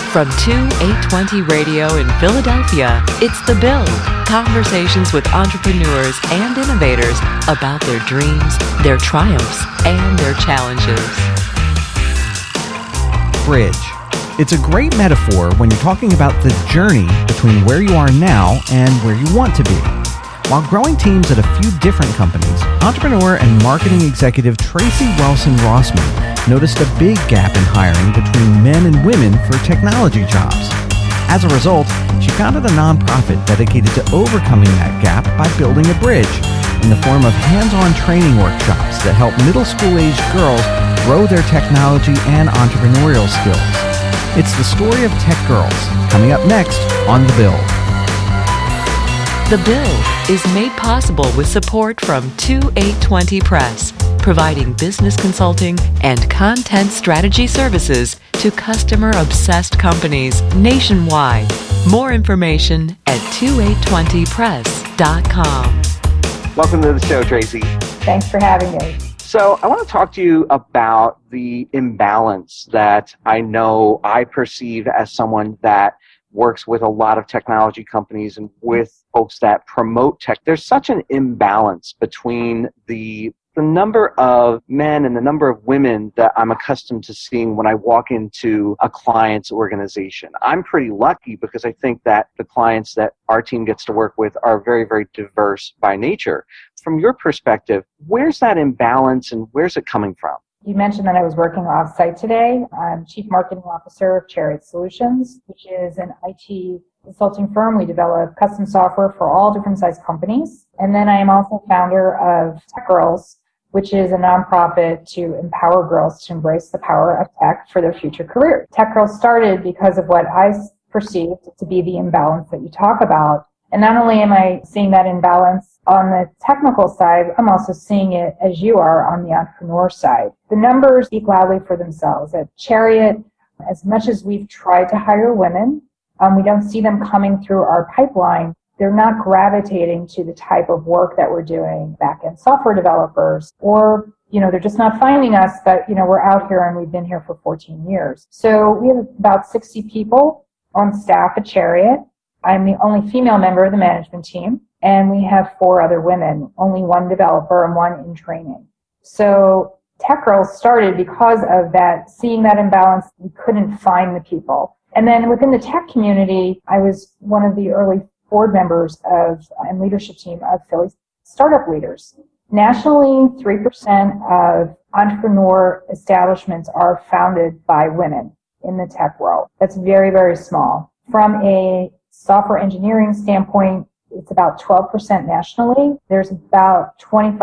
From 2820 Radio in Philadelphia, it's The Build. Conversations with entrepreneurs and innovators about their dreams, their triumphs, and their challenges. Bridge. It's a great metaphor when you're talking about the journey between where you are now and where you want to be. While growing teams at a few different companies, entrepreneur and marketing executive Tracy Welson-Rossman noticed a big gap in hiring between men and women for technology jobs. As a result, she founded a nonprofit dedicated to overcoming that gap by building a bridge in the form of hands-on training workshops that help middle school-aged girls grow their technology and entrepreneurial skills. It's the story of Tech Girls, coming up next on The Build. The Build is made possible with support from 2820 Press, providing business consulting and content strategy services to customer-obsessed companies nationwide. More information at 2820press.com. Welcome to the show, Tracy. Thanks for having me. So I want to talk to you about the imbalance that I know I perceive as someone that works with a lot of technology companies and with folks that promote tech. There's such an imbalance between the number of men and the number of women that I'm accustomed to seeing when I walk into a client's organization. I'm pretty lucky because I think that the clients that our team gets to work with are very, very diverse by nature. From your perspective, where's that imbalance and where's it coming from? You mentioned that I was working off-site today. I'm Chief Marketing Officer of Chariot Solutions, which is an IT consulting firm. We develop custom software for all different size companies. And then I am also founder of Tech Girls, which is a nonprofit to empower girls to embrace the power of tech for their future career. Tech Girls started because of what I perceived to be the imbalance that you talk about. And not only am I seeing that imbalance on the technical side, I'm also seeing it as you are on the entrepreneur side. The numbers speak loudly for themselves. At Chariot, as much as we've tried to hire women, we don't see them coming through our pipeline. They're not gravitating to the type of work that we're doing, back-end software developers, or, they're just not finding us, but, we're out here and we've been here for 14 years. So we have about 60 people on staff at Chariot. I'm the only female member of the management team, and we have 4 other women, only 1 developer and 1 in training. So Tech Girls started because of that, seeing that imbalance. We couldn't find the people. And then within the tech community, I was one of the early board members and leadership team of Philly Startup Leaders. Nationally, 3% of entrepreneur establishments are founded by women in the tech world. That's very, very small. From a software engineering standpoint, it's about 12% nationally. There's about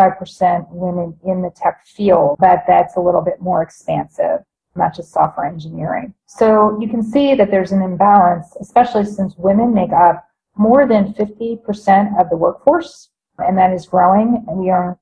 25% women in the tech field, but that's a little bit more expansive, not just software engineering. So you can see that there's an imbalance, especially since women make up more than 50% of the workforce, and that is growing. And we earn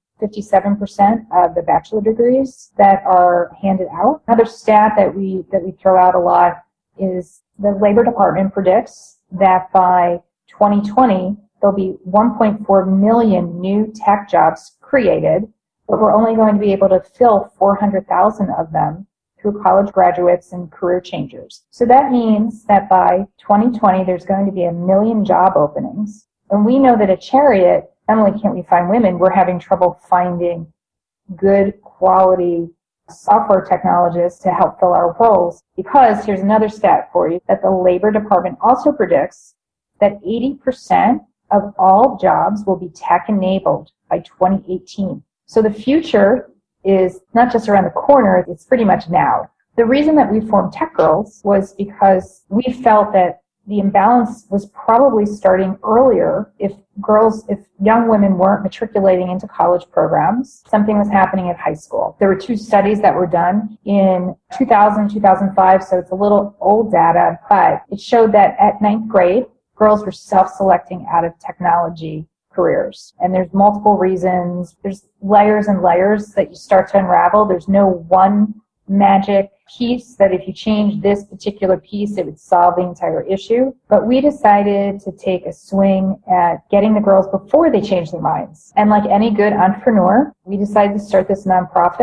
57% of the bachelor degrees that are handed out. Another stat that we throw out a lot is the Labor Department predicts that by 2020, there'll be 1.4 million new tech jobs created, but we're only going to be able to fill 400,000 of them through college graduates and career changers. So that means that by 2020, there's going to be 1 million job openings. And we know that at Chariot, not only can't we find women, we're having trouble finding good quality software technologists to help fill our roles, because here's another stat for you, that the Labor Department also predicts that 80% of all jobs will be tech-enabled by 2018. So the future is not just around the corner, it's pretty much now. The reason that we formed Tech Girls was because we felt that the imbalance was probably starting earlier. If young women weren't matriculating into college programs, something was happening at high school. There were 2 studies that were done in 2000, 2005, so it's a little old data, but it showed that at 9th grade, girls were self-selecting out of technology careers. And there's multiple reasons. There's layers and layers that you start to unravel. There's no one magic piece that if you change this particular piece, it would solve the entire issue. But we decided to take a swing at getting the girls before they change their minds. And like any good entrepreneur, we decided to start this nonprofit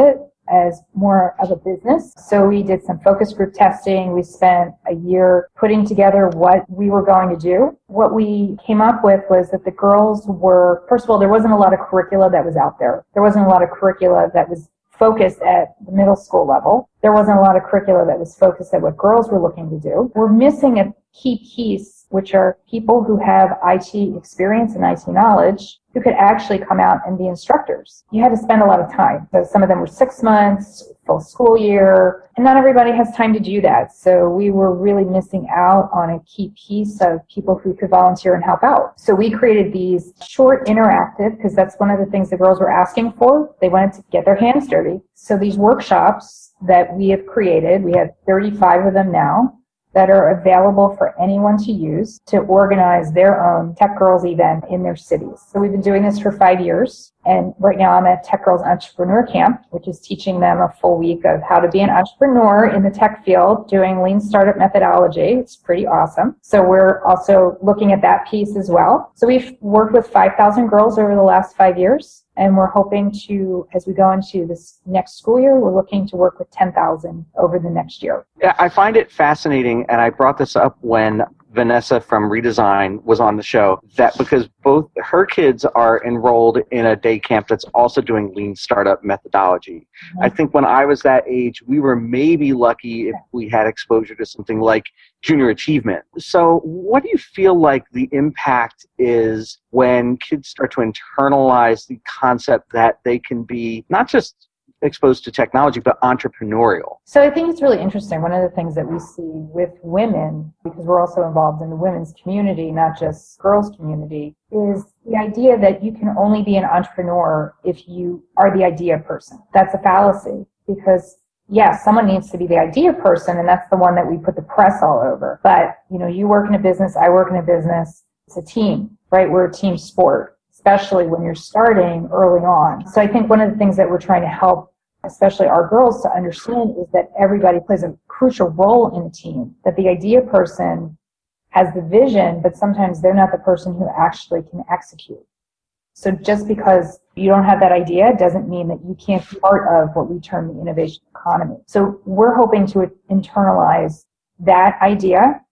as more of a business. So we did some focus group testing. We spent a year putting together what we were going to do. What we came up with was that the girls were, first of all, there wasn't a lot of curricula that was out there. There wasn't a lot of curricula that was focused at the middle school level. There wasn't a lot of curricula that was focused at what girls were looking to do. We're missing a key piece, which are people who have IT experience and IT knowledge who could actually come out and be instructors. You had to spend a lot of time. So some of them were 6 months, full school year, and not everybody has time to do that. So we were really missing out on a key piece of people who could volunteer and help out. So we created these short interactive, because that's one of the things the girls were asking for. They wanted to get their hands dirty. So these workshops that we have created, we have 35 of them now, that are available for anyone to use to organize their own Tech Girls event in their cities. So we've been doing this for 5 years. And right now I'm at Tech Girls Entrepreneur Camp, which is teaching them a full week of how to be an entrepreneur in the tech field, doing lean startup methodology. It's pretty awesome. So we're also looking at that piece as well. So we've worked with 5,000 girls over the last 5 years. And we're hoping to, as we go into this next school year, we're looking to work with 10,000 over the next year. Yeah, I find it fascinating, and I brought this up when Vanessa from Redesign was on the show, that because both her kids are enrolled in a day camp that's also doing lean startup methodology. Mm-hmm. I think when I was that age, we were maybe lucky if we had exposure to something like junior achievement. So what do you feel like the impact is when kids start to internalize the concept that they can be not just exposed to technology, but entrepreneurial? So I think it's really interesting. One of the things that we see with women, because we're also involved in the women's community, not just girls' community, is the idea that you can only be an entrepreneur if you are the idea person. That's a fallacy, because yes, someone needs to be the idea person, and that's the one that we put the press all over. But, you work in a business, I work in a business, it's a team, right? We're a team sport, especially when you're starting early on. So I think one of the things that we're trying to help, especially our girls, to understand is that everybody plays a crucial role in a team, that the idea person has the vision, but sometimes they're not the person who actually can execute. So just because you don't have that idea doesn't mean that you can't be part of what we term the innovation economy. So we're hoping to internalize that idea,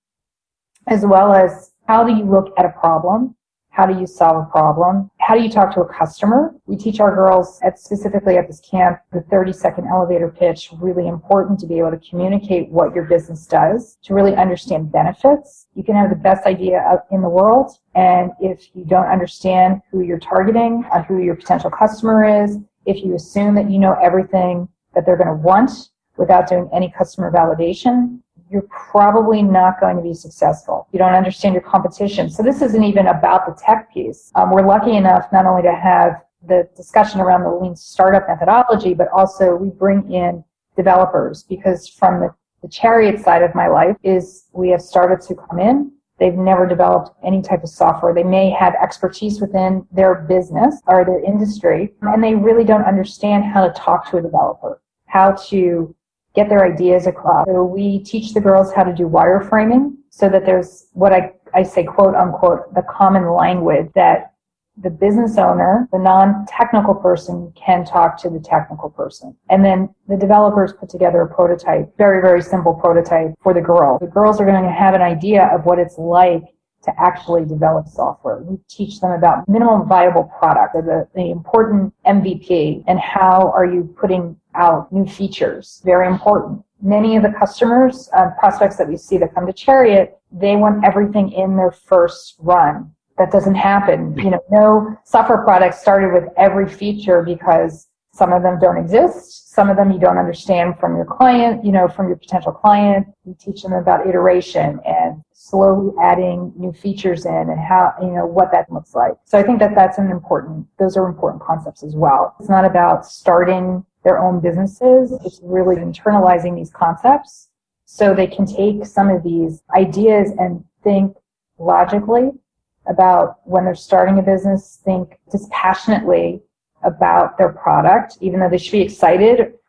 as well as how do you look at a problem? How do you solve a problem? How do you talk to a customer? We teach our girls, specifically at this camp, the 30-second elevator pitch, really important to be able to communicate what your business does, to really understand benefits. You can have the best idea in the world, and if you don't understand who you're targeting, who your potential customer is, if you assume that you know everything that they're going to want without doing any customer validation, you're probably not going to be successful. You don't understand your competition. So this isn't even about the tech piece. We're lucky enough not only to have the discussion around the lean startup methodology, but also we bring in developers, because from the Chariot side of my life is we have startups who come in. They've never developed any type of software. They may have expertise within their business or their industry, and they really don't understand how to talk to a developer, how to get their ideas across. So we teach the girls how to do wireframing, so that there's what I say, quote unquote, the common language that the business owner, the non-technical person, can talk to the technical person. And then the developers put together a prototype, very, very simple prototype for the girls. The girls are going to have an idea of what it's like to actually develop software. We teach them about minimum viable product, the important MVP, and how are you putting out new features. Very important. Many of the customers, prospects that we see that come to Chariot, they want everything in their first run. That doesn't happen. No software product started with every feature, because some of them don't exist. Some of them you don't understand from your client, from your potential client. We teach them about iteration and slowly adding new features in, and how, what that looks like. So I think that those are important concepts as well. It's not about starting their own businesses. It's really internalizing these concepts so they can take some of these ideas and think logically about when they're starting a business, think dispassionately about their product, even though they should be excited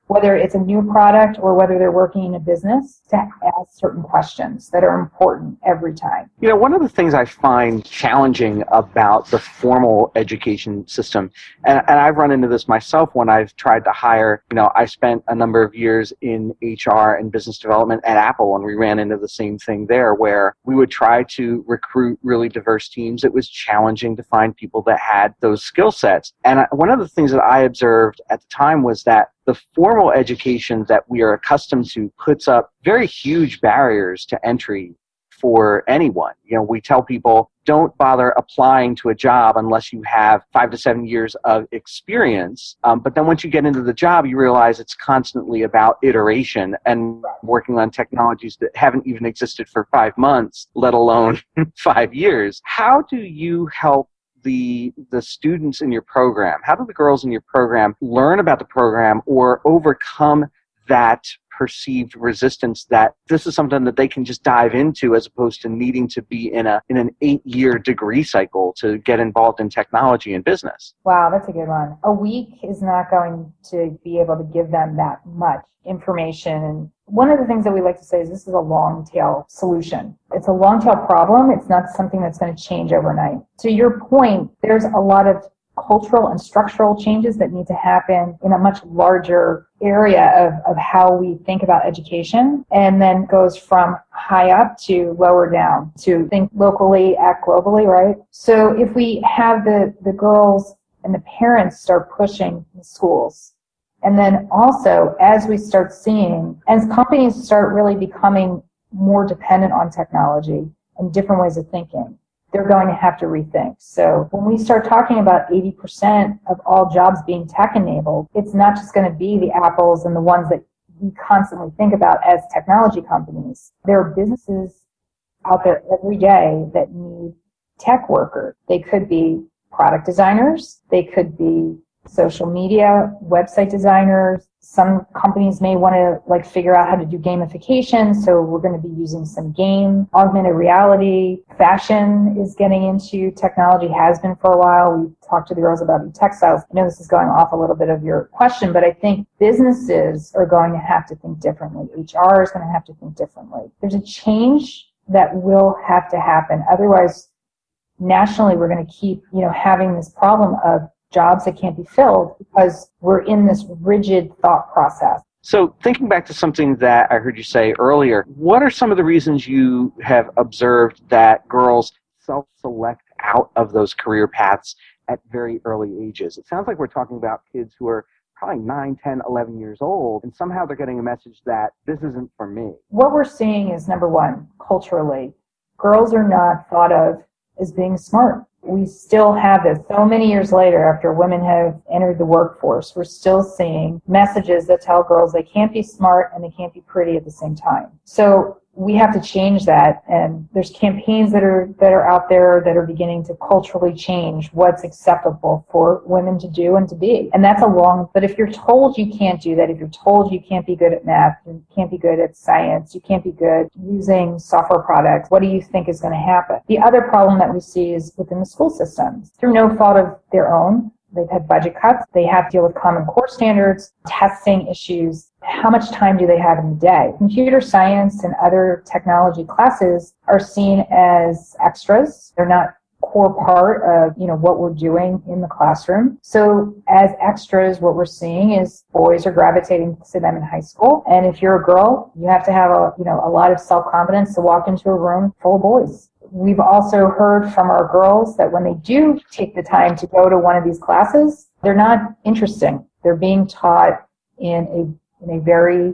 whether it's a new product or whether they're working in a business, to ask certain questions that are important every time. One of the things I find challenging about the formal education system, and I've run into this myself when I've tried to hire, I spent a number of years in HR and business development at Apple, and we ran into the same thing there where we would try to recruit really diverse teams. It was challenging to find people that had those skill sets. And one of the things that I observed at the time was that the formal education that we are accustomed to puts up very huge barriers to entry for anyone. We tell people, don't bother applying to a job unless you have 5 to 7 years of experience. But then once you get into the job, you realize it's constantly about iteration and working on technologies that haven't even existed for 5 months, let alone 5 years. How do you help the students in your program? How do the girls in your program learn about the program or overcome that perceived resistance that this is something that they can just dive into as opposed to needing to be in an 8-year degree cycle to get involved in technology and business? Wow, that's a good one. A week is not going to be able to give them that much information. And one of the things that we like to say is this is a long tail solution. It's a long tail problem. It's not something that's going to change overnight. To your point, there's a lot of cultural and structural changes that need to happen in a much larger area of how we think about education, and then goes from high up to lower down, to think locally, act globally, right? So if we have the girls and the parents start pushing the schools, and then also as we start seeing, as companies start really becoming more dependent on technology and different ways of thinking, they're going to have to rethink. So when we start talking about 80% of all jobs being tech-enabled, it's not just going to be the Apples and the ones that we constantly think about as technology companies. There are businesses out there every day that need tech workers. They could be product designers. They could be social media, website designers. Some companies may want to figure out how to do gamification, so we're going to be using some game, augmented reality. Fashion is getting into technology, has been for a while. We talked to the girls about textiles. I know this is going off a little bit of your question, but I think businesses are going to have to think differently. HR is going to have to think differently. There's a change that will have to happen. Otherwise, nationally, we're going to keep, having this problem of jobs that can't be filled because we're in this rigid thought process. So thinking back to something that I heard you say earlier, what are some of the reasons you have observed that girls self-select out of those career paths at very early ages? It sounds like we're talking about kids who are probably 9, 10, 11 years old, and somehow they're getting a message that this isn't for me. What we're seeing is, number one, culturally, girls are not thought of as being smart. We still have this. So many years later, after women have entered the workforce, we're still seeing messages that tell girls they can't be smart and they can't be pretty at the same time. So we have to change that, and there's campaigns that are out there that are beginning to culturally change what's acceptable for women to do and to be. And that's but if you're told you can't do that, if you're told you can't be good at math, you can't be good at science, you can't be good using software products, what do you think is going to happen? The other problem that we see is within the school systems. Through no fault of their own, they've had budget cuts. They have to deal with Common Core standards, testing issues. How much time do they have in the day? Computer science and other technology classes are seen as extras. They're not core part of, what we're doing in the classroom. So as extras, what we're seeing is boys are gravitating to them in high school. And if you're a girl, you have to have a lot of self-confidence to walk into a room full of boys. We've also heard from our girls that when they do take the time to go to one of these classes, they're not interesting. They're being taught in a very,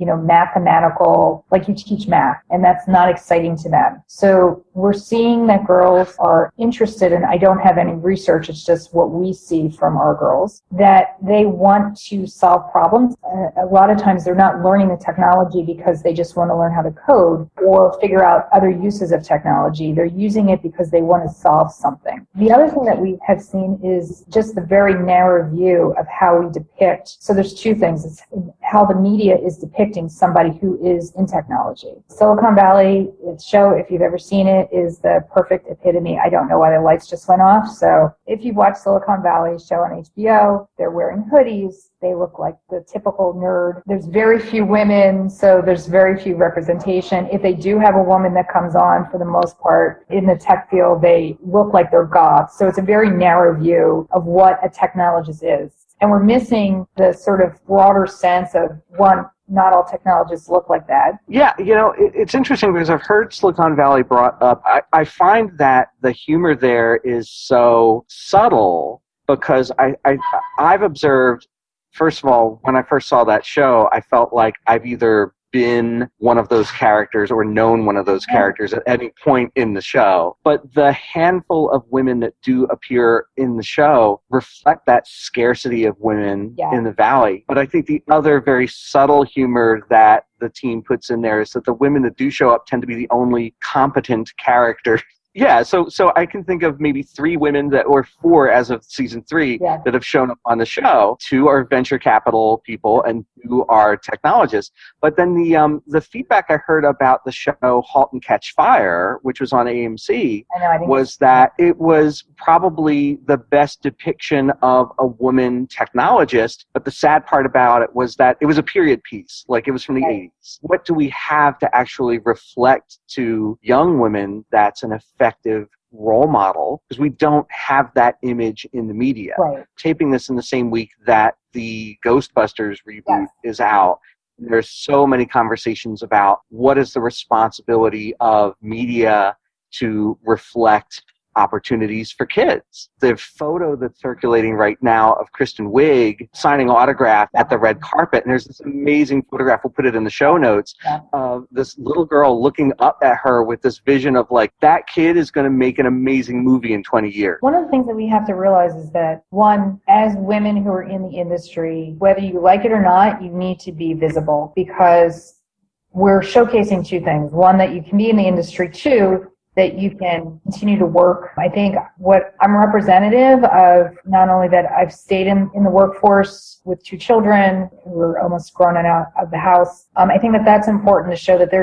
mathematical, like you teach math, and that's not exciting to them. So we're seeing that girls are interested, and I don't have any research, it's just what we see from our girls, that they want to solve problems. A lot of times they're not learning the technology because they just want to learn how to code or figure out other uses of technology. They're using it because they want to solve something. The other thing that we have seen is just the very narrow view of how we depict. So there's two things. It's how the media is depicting somebody who is in technology. Silicon Valley, its show, if you've ever seen it, is the perfect epitome. I don't know why the lights just went off. So if you've watched Silicon Valley show on HBO, they're wearing hoodies. They look like the typical nerd. There's very few women, so there's very few representation. If they do have a woman that comes on, for the most part, in the tech field, they look like they're goths. So it's a very narrow view of what a technologist is. And we're missing the sort of broader sense of, one, not all technologists look like that. Yeah, it's interesting because I've heard Silicon Valley brought up. I find that the humor there is so subtle because I've observed, first of all, when I first saw that show, I felt like I've either been one of those characters or known one of those characters at any point in the show. But the handful of women that do appear in the show reflect that scarcity of women in the Valley. But I think the other very subtle humor that the team puts in there is that the women that do show up tend to be the only competent characters. Yeah, so I can think of maybe 3 women or 4 as of season 3 that have shown up on the show. 2 are venture capital people and 2 are technologists. But then the feedback I heard about the show *Halt and Catch Fire*, which was on AMC, was that it was probably the best depiction of a woman technologist. But the sad part about it was that it was a period piece, like it was from the 80s. What do we have to actually reflect to young women that's an effective role model? Because we don't have that image in the media. Taping this in the same week that the Ghostbusters reboot is out, there's so many conversations about what is the responsibility of media to reflect opportunities for kids. The photo that's circulating right now of Kristen Wiig signing autograph at the red carpet, and there's this amazing photograph, we'll put it in the show notes, of this little girl looking up at her with this vision of like, that kid is going to make an amazing movie in 20 years. One of the things that we have to realize is that, one, as women who are in the industry, whether you like it or not, you need to be visible because we're showcasing 2 things. One, that you can be in the industry. 2, that you can continue to work. I think what I'm representative of, not only that I've stayed in the workforce with 2 children who are almost grown out of the house, I think that that's important to show that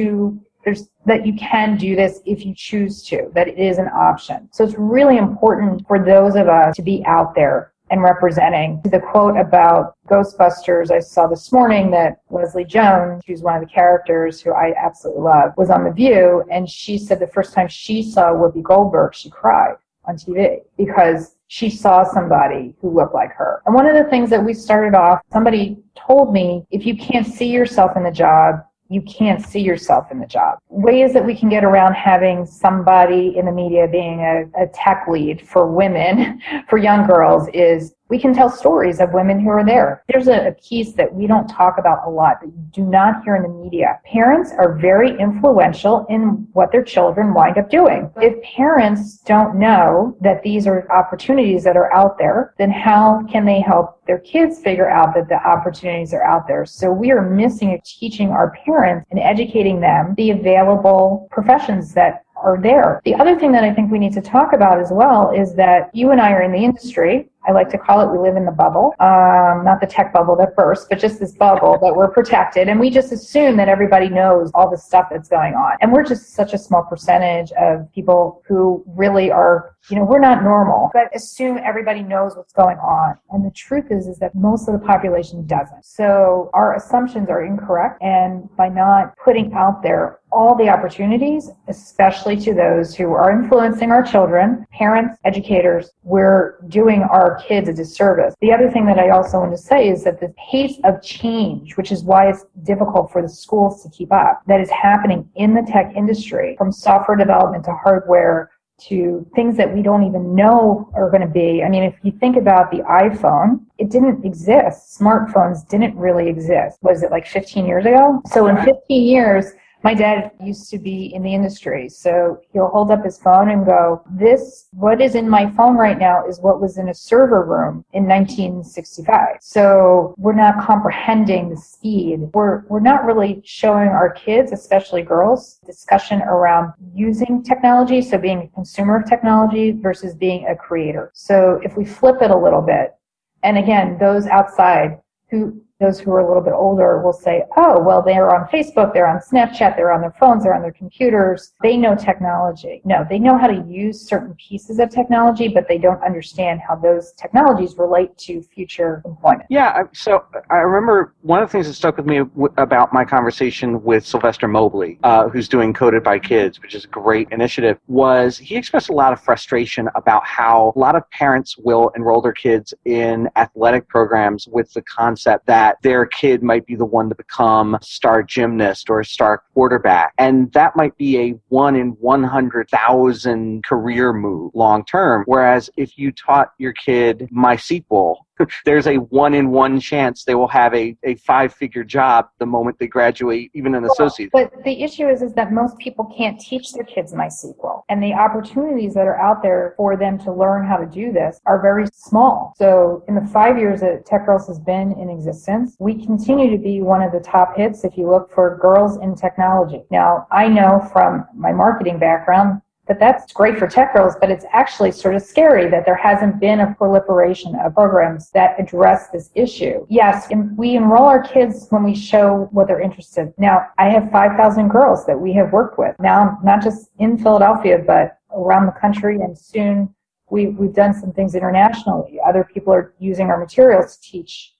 that you can do this if you choose to, that it is an option. So it's really important for those of us to be out there and representing. The quote about Ghostbusters I saw this morning, that Leslie Jones, who's one of the characters who I absolutely love, was on The View, and she said the first time she saw Whoopi Goldberg, she cried on TV because she saw somebody who looked like her. And one of the things that we started off, somebody told me, if you can't see yourself in the job, you can't see yourself in the job. Ways that we can get around having somebody in the media being a tech lead for women, for young girls, is we can tell stories of women who are there. There's a piece that we don't talk about a lot that you do not hear in the media. Parents are very influential in what their children wind up doing. If parents don't know that these are opportunities that are out there, then how can they help their kids figure out that the opportunities are out there? So we are missing teaching our parents and educating them the available professions that are there. The other thing that I think we need to talk about as well is that you and I are in the industry. I like to call it, we live in the bubble, not the tech bubble that burst, but just this bubble that we're protected. And we just assume that everybody knows all the stuff that's going on. And we're just such a small percentage of people who really are, we're not normal, but assume everybody knows what's going on. And the truth is that most of the population doesn't. So our assumptions are incorrect. And by not putting out there all the opportunities, especially to those who are influencing our children, parents, educators, we're doing our kids a disservice. The other thing that I also want to say is that the pace of change, which is why it's difficult for the schools to keep up, that is happening in the tech industry, from software development to hardware to things that we don't even know are going to be. I mean, if you think about the iPhone, it didn't exist. Smartphones didn't really exist. Was it like 15 years ago? So in 15 years, my dad used to be in the industry, so he'll hold up his phone and go, what is in my phone right now is what was in a server room in 1965. So we're not comprehending the speed. We're not really showing our kids, especially girls, discussion around using technology, so being a consumer of technology versus being a creator. So if we flip it a little bit, and again, those outside who those who are a little bit older will say, oh, well, they're on Facebook, they're on Snapchat, they're on their phones, they're on their computers. They know technology. No, they know how to use certain pieces of technology, but they don't understand how those technologies relate to future employment. Yeah, so I remember one of the things that stuck with me about my conversation with Sylvester Mobley, who's doing Coded by Kids, which is a great initiative, was he expressed a lot of frustration about how a lot of parents will enroll their kids in athletic programs with the concept that their kid might be the one to become a star gymnast or a star quarterback. And that might be a 1 in 100,000 career move long term. Whereas if you taught your kid MySQL, there's a 1 in 1 chance they will have a 5-figure job the moment they graduate, even an associate. But the issue is that most people can't teach their kids MySQL. And the opportunities that are out there for them to learn how to do this are very small. So in the 5 years that Tech Girls has been in existence, we continue to be one of the top hits if you look for girls in technology. Now, I know from my marketing background that that's great for Tech Girls, but it's actually sort of scary that there hasn't been a proliferation of programs that address this issue. Yes, we enroll our kids when we show what they're interested in. Now, I have 5,000 girls that we have worked with, now not just in Philadelphia, but around the country, and soon we've done some things internationally. Other people are using our materials to teach.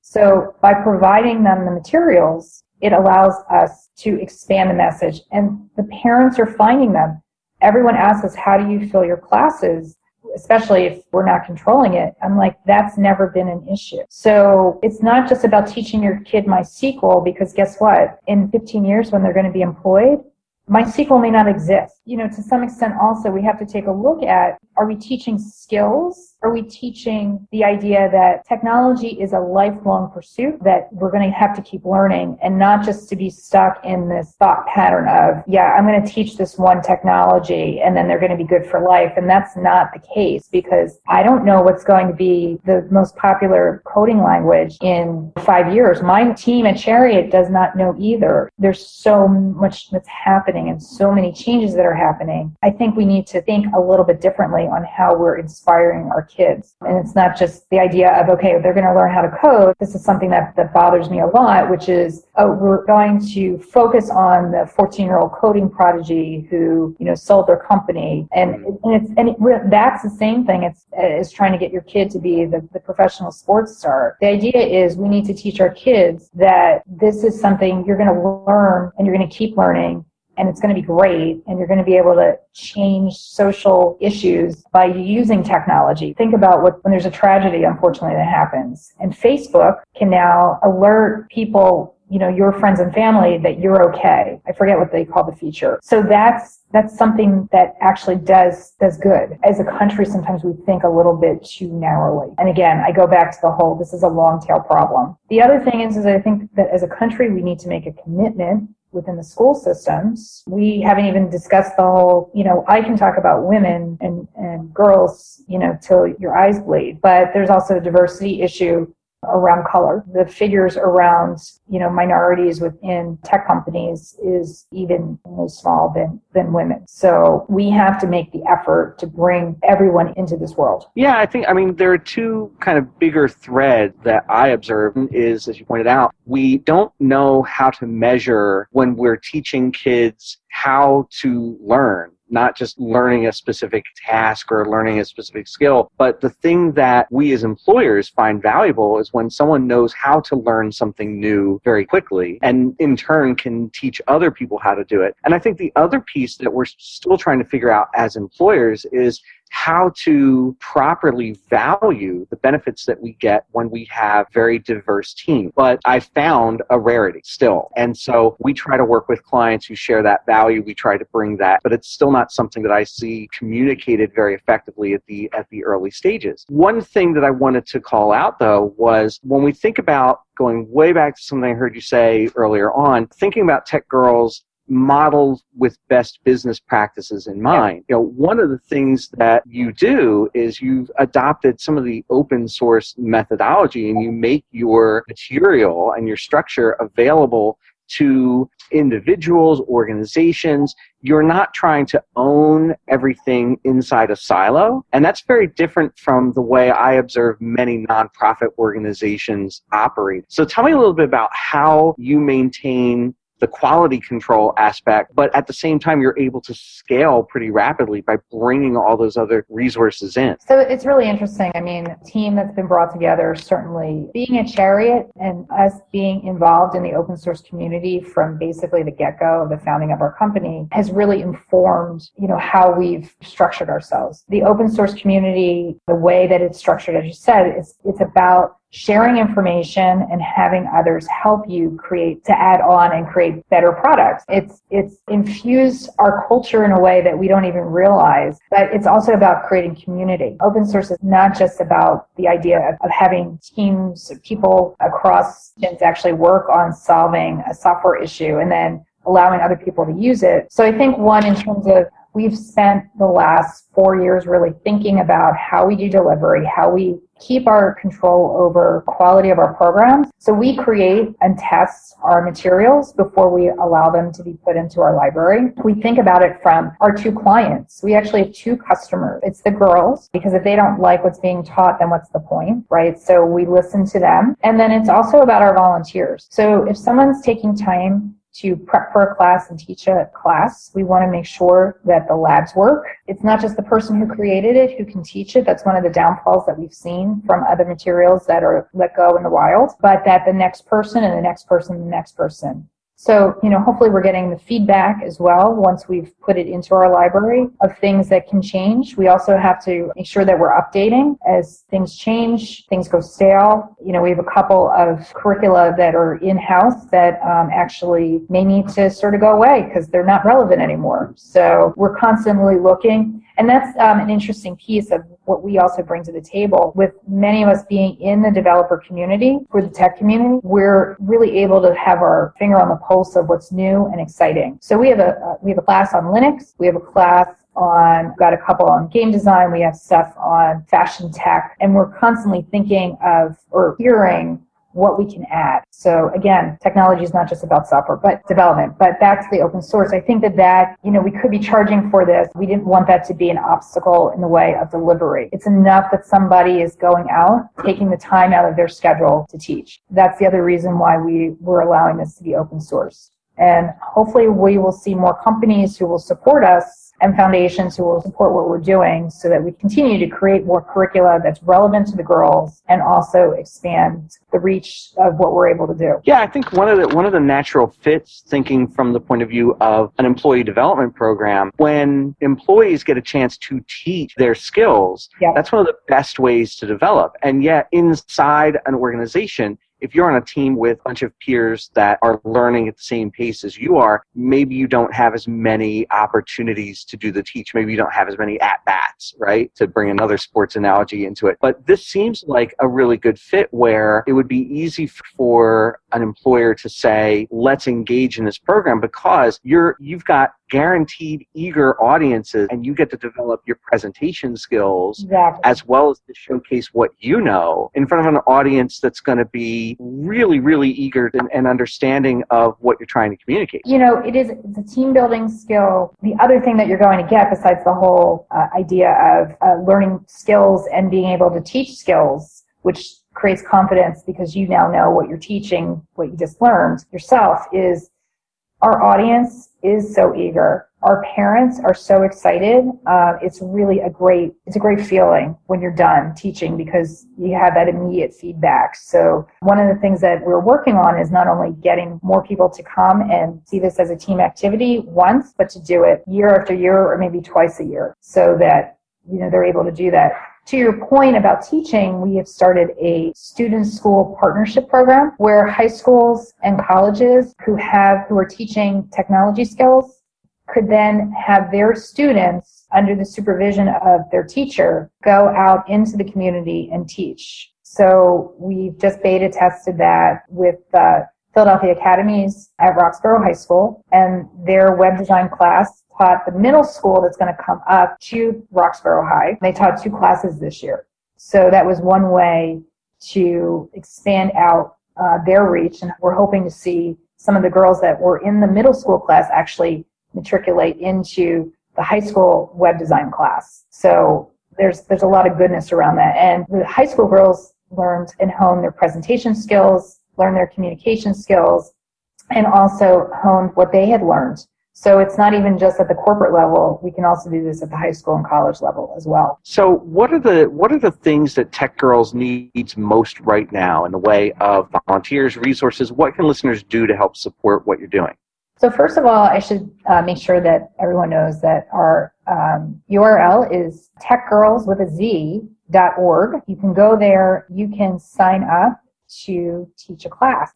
So by providing them the materials, it allows us to expand the message, and the parents are finding them. Everyone asks us, how do you fill your classes, especially if we're not controlling it? I'm like, that's never been an issue. So it's not just about teaching your kid MySQL, because guess what? In 15 years when they're going to be employed, MySQL may not exist. To some extent also we have to take a look at, are we teaching skills? Are we teaching the idea that technology is a lifelong pursuit, that we're going to have to keep learning, and not just to be stuck in this thought pattern of, yeah, I'm going to teach this one technology and then they're going to be good for life. And that's not the case, because I don't know what's going to be the most popular coding language in 5 years. My team at Chariot does not know either. There's so much that's happening and so many changes that are happening. I think we need to think a little bit differently on how we're inspiring our kids. And it's not just the idea of, okay, they're going to learn how to code. This is something that bothers me a lot, which is, oh, we're going to focus on the 14-year-old coding prodigy who, sold their company. That's the same thing as trying to get your kid to be the professional sports star. The idea is we need to teach our kids that this is something you're going to learn and you're going to keep learning, and it's going to be great, and you're going to be able to change social issues by using technology. Think about when there's a tragedy, unfortunately, that happens, and Facebook can now alert people, your friends and family, that you're okay. I forget what they call the feature. So that's something that actually does good. As a country, sometimes we think a little bit too narrowly. And again, I go back to the whole, this is a long tail problem. The other thing is I think that as a country, we need to make a commitment within the school systems. We haven't even discussed the whole, I can talk about women and girls, till your eyes bleed, but there's also a diversity issue around color. The figures around, minorities within tech companies is even more small than women. So we have to make the effort to bring everyone into this world. Yeah, there are two kind of bigger threads that I observe is, as you pointed out, we don't know how to measure when we're teaching kids how to learn. Not just learning a specific task or learning a specific skill, but the thing that we as employers find valuable is when someone knows how to learn something new very quickly and in turn can teach other people how to do it. And I think the other piece that we're still trying to figure out as employers is how to properly value the benefits that we get when we have very diverse teams. But I found a rarity still. And so we try to work with clients who share that value. We try to bring that, but it's still not something that I see communicated very effectively at the early stages. One thing that I wanted to call out, though, was when we think about going way back to something I heard you say earlier on, thinking about Tech Girls modeled with best business practices in mind. One of the things that you do is you've adopted some of the open source methodology and you make your material and your structure available to individuals, organizations. You're not trying to own everything inside a silo. And that's very different from the way I observe many nonprofit organizations operate. So tell me a little bit about how you maintain the quality control aspect, but at the same time, you're able to scale pretty rapidly by bringing all those other resources in. So it's really interesting. I mean, the team that's been brought together, certainly being at Chariot and us being involved in the open source community from basically the get-go of the founding of our company has really informed, how we've structured ourselves. The open source community, the way that it's structured, as you said, it's about sharing information and having others help you to add on and create better products. It's infused our culture in a way that we don't even realize, but it's also about creating community. Open source is not just about the idea of having teams of people across to actually work on solving a software issue and then allowing other people to use it. So I think in terms of we've spent the last 4 years really thinking about how we do delivery, how we keep our control over quality of our programs. So we create and test our materials before we allow them to be put into our library. We think about it from our 2 clients. We actually have 2 customers. It's the girls, because if they don't like what's being taught, then what's the point, right? So we listen to them. And then it's also about our volunteers. So if someone's taking time to prep for a class and teach a class, we want to make sure that the labs work. It's not just the person who created it who can teach it. That's one of the downfalls that we've seen from other materials that are let go in the wild, but that the next person and the next person and the next person. So, hopefully we're getting the feedback as well once we've put it into our library of things that can change. We also have to make sure that we're updating as things change, things go stale. We have a couple of curricula that are in-house that actually may need to sort of go away because they're not relevant anymore. So we're constantly looking. And that's an interesting piece of what we also bring to the table. With many of us being in the developer community, or the tech community, we're really able to have our finger on the pulse of what's new and exciting. So we have a class on Linux. We have a class got a couple on game design. We have stuff on fashion tech. And we're constantly thinking of or hearing what we can add. So again, technology is not just about software, but development. But back to the open source, I think that, we could be charging for this. We didn't want that to be an obstacle in the way of delivery. It's enough that somebody is going out, taking the time out of their schedule to teach. That's the other reason why we were allowing this to be open source. And hopefully we will see more companies who will support us and foundations who will support what we're doing so that we continue to create more curricula that's relevant to the girls and also expand the reach of what we're able to do. Yeah, I think one of the natural fits, thinking from the point of view of an employee development program, when employees get a chance to teach their skills, that's one of the best ways to develop. And yet inside an organization, if you're on a team with a bunch of peers that are learning at the same pace as you are, maybe you don't have as many opportunities to do the teach. Maybe you don't have as many at-bats, right? To bring another sports analogy into it. But this seems like a really good fit where it would be easy for an employer to say, let's engage in this program because you've got guaranteed eager audiences and you get to develop your presentation skills as well as to showcase what you know in front of an audience that's going to be really, really eager and understanding of what you're trying to communicate. It's a team building skill. The other thing that you're going to get besides the whole idea of learning skills and being able to teach skills, which creates confidence because you now know what you're teaching, what you just learned yourself, is our audience is so eager. Our parents are so excited. It's really a great feeling when you're done teaching because you have that immediate feedback. So one of the things that we're working on is not only getting more people to come and see this as a team activity once, but to do it year after year or maybe twice a year so that, they're able to do that. To your point about teaching, we have started a student-school partnership program where high schools and colleges who are teaching technology skills could then have their students, under the supervision of their teacher, go out into the community and teach. So we've just beta tested that with Philadelphia Academies at Roxborough High School, and their web design class taught the middle school that's going to come up to Roxborough High. They taught 2 classes this year. So that was one way to expand out their reach, and we're hoping to see some of the girls that were in the middle school class actually matriculate into the high school web design class. So there's a lot of goodness around that. And the high school girls learned and honed their presentation skills, learned their communication skills, and also honed what they had learned. So it's not even just at the corporate level. We can also do this at the high school and college level as well. So what are the things that Tech Girls needs most right now in the way of volunteers, resources? What can listeners do to help support what you're doing? So first of all, I should make sure that everyone knows that our URL is techgirls.org. You can go there. You can sign up to teach a class.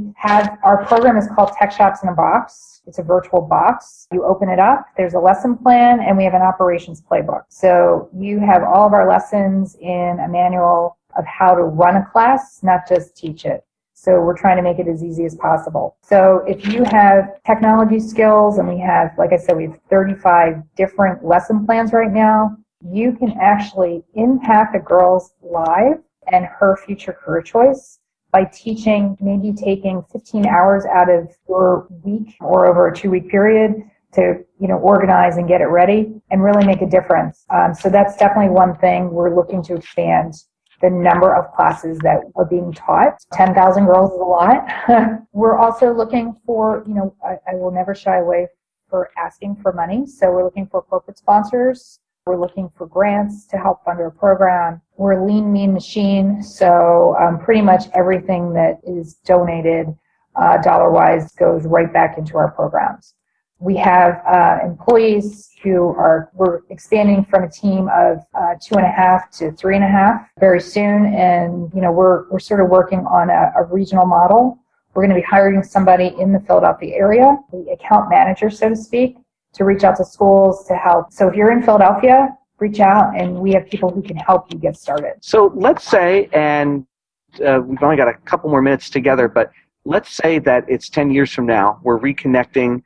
Our program is called Tech Shops in a Box. It's a virtual box. You open it up, there's a lesson plan, and we have an operations playbook. So you have all of our lessons in a manual of how to run a class, not just teach it. So we're trying to make it as easy as possible. So if you have technology skills, and we have, like I said, we have 35 different lesson plans right now, you can actually impact a girl's life and her future career choice by teaching, maybe taking 15 hours out of your week or over a 2-week period to, organize and get it ready and really make a difference. So that's definitely one thing. We're looking to expand the number of classes that are being taught. 10,000 girls is a lot. We're also looking for, I will never shy away for asking for money. So we're looking for corporate sponsors. We're looking for grants to help fund our program. We're a lean, mean machine, so pretty much everything that is donated dollar-wise goes right back into our programs. We have employees we're expanding from a team of 2.5 to 3.5 very soon, and we're sort of working on a regional model. We're going to be hiring somebody in the Philadelphia area, the account manager, so to speak, to reach out to schools to help. So if you're in Philadelphia, reach out, and we have people who can help you get started. So let's say, and we've only got a couple more minutes together, but let's say that it's 10 years from now, we're reconnecting.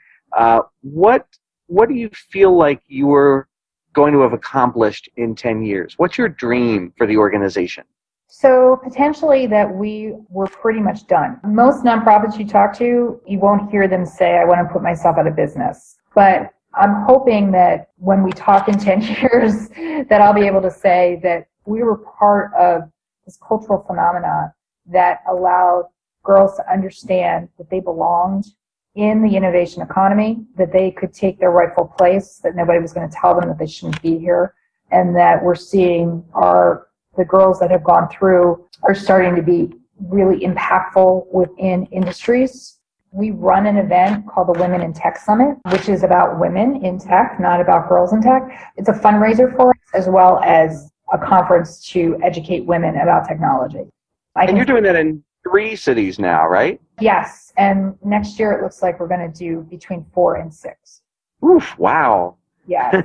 What do you feel like you're going to have accomplished in 10 years? What's your dream for the organization? So potentially that we were pretty much done. Most nonprofits you talk to, you won't hear them say, I want to put myself out of business. But I'm hoping that when we talk in 10 years, that I'll be able to say that we were part of this cultural phenomena that allowed girls to understand that they belonged in the innovation economy, that they could take their rightful place, that nobody was going to tell them that they shouldn't be here, and that we're seeing the girls that have gone through are starting to be really impactful within industries. We run an event called the Women in Tech Summit, which is about women in tech, not about girls in tech. It's a fundraiser for us as well as a conference to educate women about technology. And you're doing that in 3 cities now, right? Yes, and next year it looks like we're going to do between 4 and 6. Oof, wow. Yeah.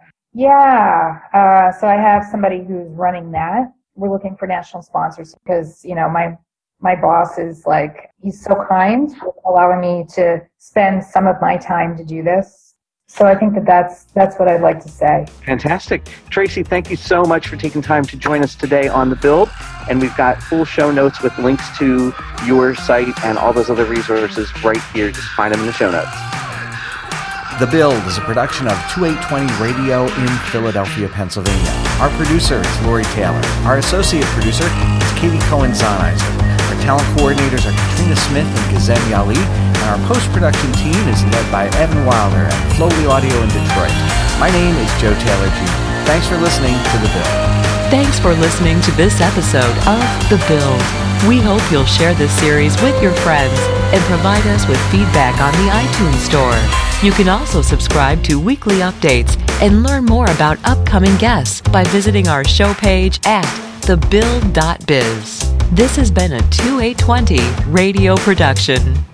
So I have somebody who's running that. We're looking for national sponsors because, my boss is he's so kind with allowing me to spend some of my time to do this. So I think that's what I'd like to say. Fantastic. Tracy, thank you so much for taking time to join us today on The Build. And we've got full show notes with links to your site and all those other resources right here. Just find them in the show notes. The Build is a production of 2820 Radio in Philadelphia, Pennsylvania. Our producer is Lori Taylor. Our associate producer is Katie Cohen-Zonizer. Our talent coordinators are Katrina Smith and Gazem Ali. And our post-production team is led by Evan Wilder at Flowly Audio in Detroit. My name is Joe Taylor Jr. Thanks for listening to The Build. Thanks for listening to this episode of The Build. We hope you'll share this series with your friends and provide us with feedback on the iTunes Store. You can also subscribe to weekly updates and learn more about upcoming guests by visiting our show page at thebuild.biz. This has been a 2820 radio production.